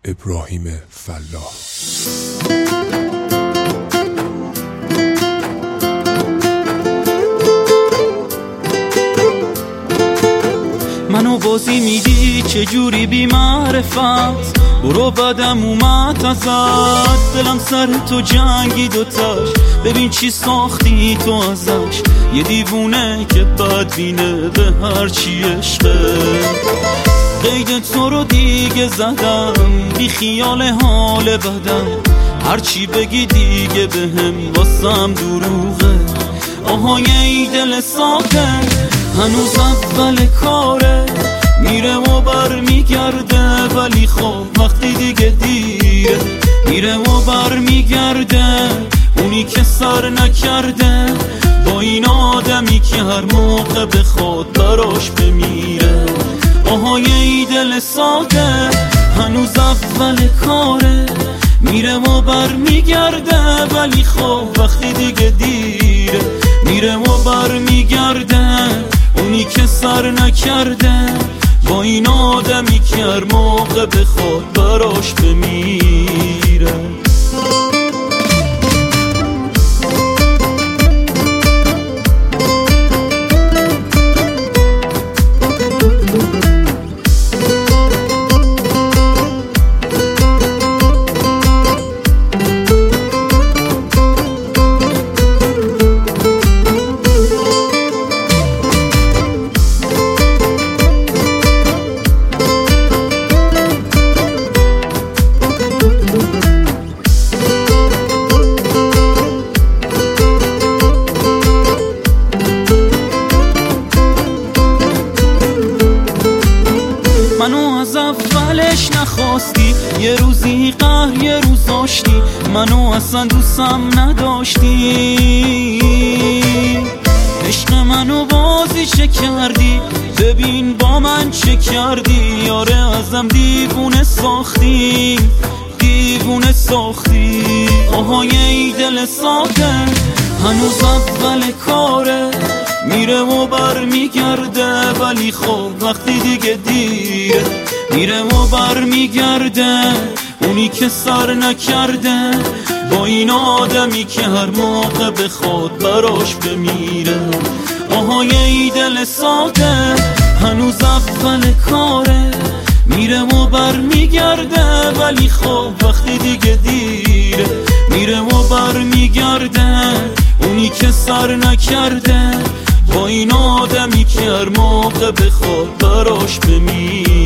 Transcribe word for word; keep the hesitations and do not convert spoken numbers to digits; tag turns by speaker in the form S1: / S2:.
S1: ابراهیم فلاح.
S2: منو بازی میدی چجوری بی معرفت، برو بدم اومد ازت، دلم سر تو جنگی دوتاش، ببین چی ساختی تو ازش، یه دیوونه که بدبینه به هر چی عشقه. قید تو رو دیگه زدم، بی خیال حال بدم، هرچی بگی دیگه بهم واسم دروغه. آهای ای دل ساکن هنوز اول کاره، میره و بر میگرده ولی خب وقتی دیگه دیره، میره و بر میگرده اونی که سر نکرده، با این آدمی که هر موقع به خود براش بمیره. آهای ای دل ساده هنوز اول کاره، میره و بر میگرده ولی خب وقتی دیگه دیره، میره و بر میگرده اونی که سر نکرده، با این آدمی که هر موقع به خود براش بمیره. منو از اولش نخواستی، یه روزی قهر یه روز داشتی، منو اصلا دوستم نداشتی، عشق منو بازی چه کردی، ببین با من چه کردی، یاره ازم دیوونه ساختی، دیوونه ساختی. آهای ای دل ساده هنوز اول کاره، میره و بر میگرده ولی خب وقتی دیگه دیره، میره و بر میگرده اونی که سر نکرده، با این آدمی که هر موقع به خود براش بمیره. آهای ای دل ساده هنوز اول کاره، میره و بر میگرده ولی خب وقتی دیگه دیره، میره و بر میگرده اونی که سر نکرده، با این آدمی که هر موقع به خود براش بمیره.